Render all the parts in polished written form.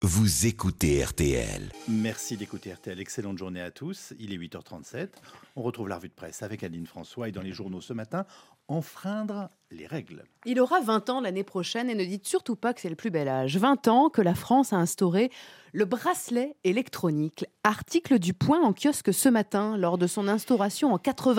Vous écoutez RTL. Merci d'écouter RTL. Excellente journée à tous. Il est 8h37. On retrouve la revue de presse avec Aline François et dans les journaux ce matin, enfreindre les règles. Il aura 20 ans l'année prochaine et ne dites surtout pas que c'est le plus bel âge. 20 ans que la France a instauré le bracelet électronique. Article du Point en kiosque ce matin. Lors de son instauration en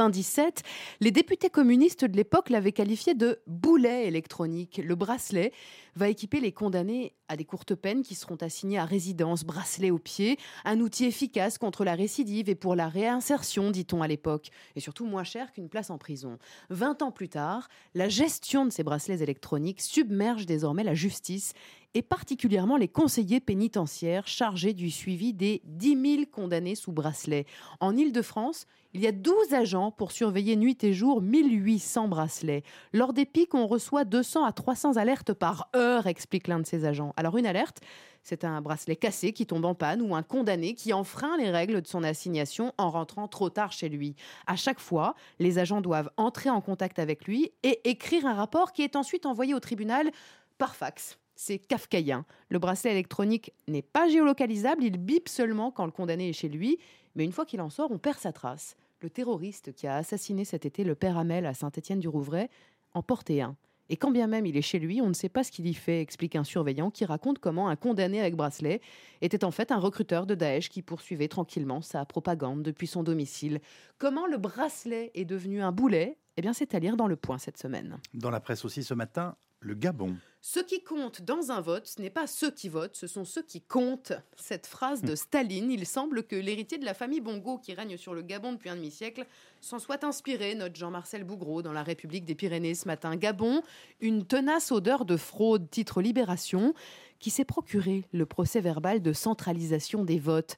97, les députés communistes de l'époque l'avaient qualifié de boulet électronique. Le bracelet va équiper les condamnés à des courtes peines qui seront assignées à résidence, bracelet au pied, un outil efficace contre la récidive et pour la réinsertion, dit-on à l'époque, et surtout moins cher qu'une place en prison. 20 ans plus tard, la gestion de ces bracelets électroniques submerge désormais la justice et particulièrement les conseillers pénitentiaires chargés du suivi des 10 000 condamnés sous bracelet. En Île-de-France, il y a 12 agents pour surveiller nuit et jour 1800 bracelets. Lors des pics, on reçoit 200 à 300 alertes par heure, explique l'un de ces agents. Alors une alerte, c'est un bracelet cassé qui tombe en panne ou un condamné qui enfreint les règles de son assignation en rentrant trop tard chez lui. À chaque fois, les agents doivent entrer en contact avec lui et écrire un rapport qui est ensuite envoyé au tribunal par fax. C'est kafkaïen. Le bracelet électronique n'est pas géolocalisable, il bip seulement quand le condamné est chez lui, mais une fois qu'il en sort, on perd sa trace. Le terroriste qui a assassiné cet été le père Hamel à Saint-Étienne-du-Rouvray en portait un. Et quand bien même il est chez lui, on ne sait pas ce qu'il y fait, explique un surveillant qui raconte comment un condamné avec bracelet était en fait un recruteur de Daesh qui poursuivait tranquillement sa propagande depuis son domicile. Comment le bracelet est devenu un boulet ? Eh bien, c'est à lire dans Le Point cette semaine. Dans la presse aussi ce matin, le Gabon. Ce qui compte dans un vote, ce n'est pas ceux qui votent, ce sont ceux qui comptent. Cette phrase de Staline, il semble que l'héritier de la famille Bongo qui règne sur le Gabon depuis un demi-siècle s'en soit inspiré, note Jean-Marcel Bougreau dans La République des Pyrénées ce matin. Gabon, une tenace odeur de fraude, titre Libération, qui s'est procuré le procès-verbal de centralisation des votes.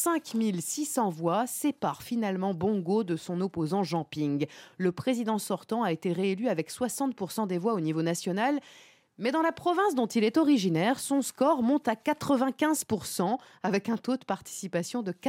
5600 voix séparent finalement Bongo de son opposant Jean Ping. Le président sortant a été réélu avec 60% des voix au niveau national. Mais dans la province dont il est originaire, son score monte à 95% avec un taux de participation de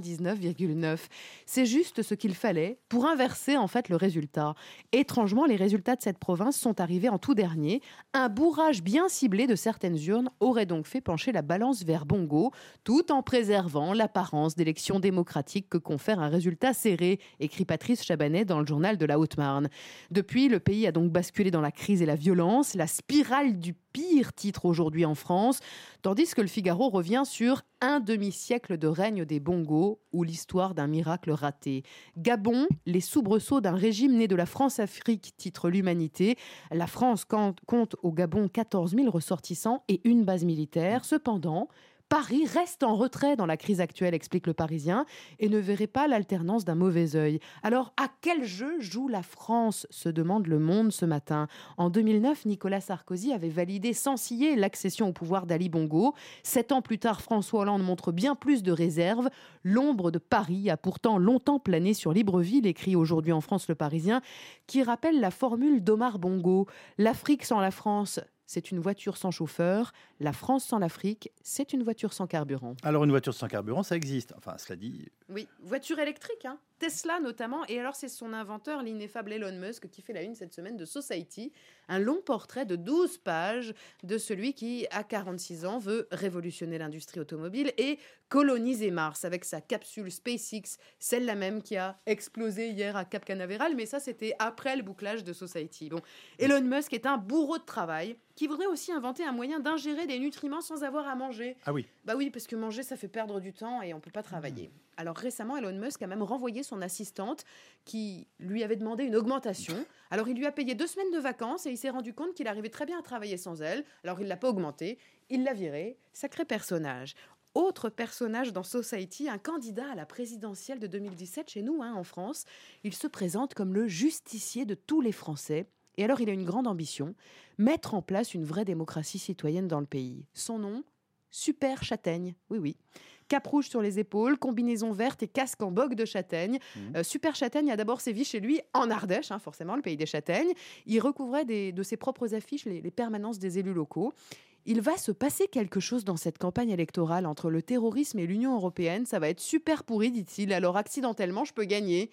99,9%. C'est juste ce qu'il fallait pour inverser en fait le résultat. Étrangement, les résultats de cette province sont arrivés en tout dernier. Un bourrage bien ciblé de certaines urnes aurait donc fait pencher la balance vers Bongo, tout en préservant l'apparence d'élections démocratiques que confère un résultat serré, écrit Patrice Chabanet dans le journal de la Haute-Marne. Depuis, le pays a donc basculé dans la crise et la violence, la spirale du pire, titre aujourd'hui en France, tandis que le Figaro revient sur un demi-siècle de règne des Bongos ou l'histoire d'un miracle raté. Gabon, les soubresauts d'un régime né de la France-Afrique, titre l'Humanité. La France compte au Gabon 14 000 ressortissants et une base militaire. Cependant, Paris reste en retrait dans la crise actuelle, explique Le Parisien, et ne verrait pas l'alternance d'un mauvais œil. Alors, à quel jeu joue la France, se demande Le Monde ce matin. En 2009, Nicolas Sarkozy avait validé sans ciller l'accession au pouvoir d'Ali Bongo. 7 ans plus tard, François Hollande montre bien plus de réserve. L'ombre de Paris a pourtant longtemps plané sur Libreville, écrit aujourd'hui en France Le Parisien, qui rappelle la formule d'Omar Bongo. L'Afrique sans la France, c'est une voiture sans chauffeur. La France sans l'Afrique, c'est une voiture sans carburant. Alors une voiture sans carburant, ça existe. Enfin, cela dit... Oui, voiture électrique, hein. Tesla notamment. Et alors c'est son inventeur, l'ineffable Elon Musk, qui fait la une cette semaine de Society. Un long portrait de 12 pages de celui qui, à 46 ans, veut révolutionner l'industrie automobile et coloniser Mars avec sa capsule SpaceX, celle-là même qui a explosé hier à Cap Canaveral. Mais ça, c'était après le bouclage de Society. Bon, Elon Musk est un bourreau de travail qui voudrait aussi inventer un moyen d'ingérer des nutriments sans avoir à manger. Ah oui. Bah oui, parce que manger, ça fait perdre du temps et on ne peut pas travailler. Alors récemment, Elon Musk a même renvoyé son assistante qui lui avait demandé une augmentation. Alors il lui a payé 2 semaines de vacances et il s'est rendu compte qu'il arrivait très bien à travailler sans elle. Alors il ne l'a pas augmentée, il l'a virée. Sacré personnage. Autre personnage dans Society, un candidat à la présidentielle de 2017 chez nous, en France. Il se présente comme le justicier de tous les Français. Et alors il a une grande ambition, mettre en place une vraie démocratie citoyenne dans le pays. Son nom ? Super Châtaigne, oui. Cape rouge sur les épaules, combinaison verte et casque en bogue de châtaigne. Super Châtaigne a d'abord sévi chez lui en Ardèche, forcément, le pays des châtaignes. Il recouvrait de ses propres affiches les permanences des élus locaux. Il va se passer quelque chose dans cette campagne électorale entre le terrorisme et l'Union européenne. Ça va être super pourri, dit-il. Alors accidentellement, je peux gagner.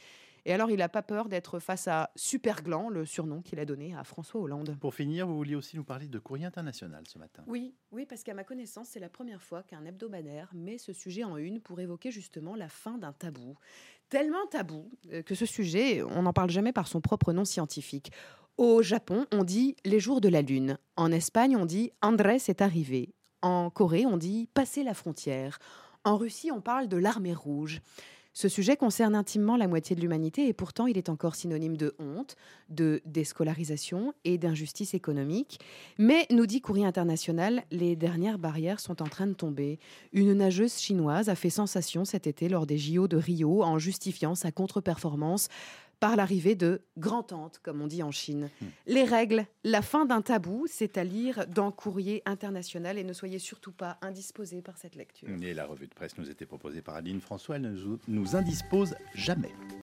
Et alors, il n'a pas peur d'être face à Supergland, le surnom qu'il a donné à François Hollande. Pour finir, vous vouliez aussi nous parler de Courrier International ce matin. Oui, parce qu'à ma connaissance, c'est la première fois qu'un hebdomadaire met ce sujet en une pour évoquer justement la fin d'un tabou. Tellement tabou que ce sujet, on n'en parle jamais par son propre nom scientifique. Au Japon, on dit les jours de la lune. En Espagne, on dit Andrés est arrivé. En Corée, on dit passer la frontière. En Russie, on parle de l'armée rouge. Ce sujet concerne intimement la moitié de l'humanité et pourtant il est encore synonyme de honte, de déscolarisation et d'injustice économique. Mais, nous dit Courrier International, les dernières barrières sont en train de tomber. Une nageuse chinoise a fait sensation cet été lors des JO de Rio en justifiant sa contre-performance par l'arrivée de grand-tante, comme on dit en Chine. Les règles, la fin d'un tabou, c'est à lire dans Courrier International et ne soyez surtout pas indisposés par cette lecture. Et la revue de presse nous était proposée par Aline François, elle ne nous indispose jamais.